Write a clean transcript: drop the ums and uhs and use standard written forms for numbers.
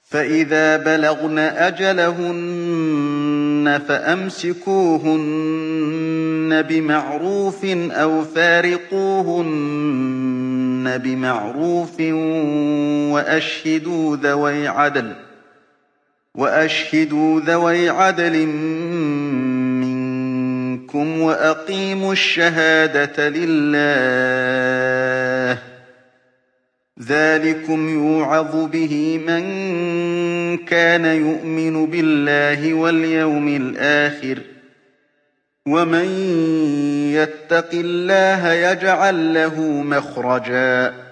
فإذا بلغن أجلهن فأمسكوهن بمعروف أو فارقوهن بمعروف وأشهدوا ذوي عدل منكم وأقيموا الشهادة لله ذلكم يوعظ به من كان يؤمن بالله واليوم الآخر ومن يتق الله يجعل له مخرجا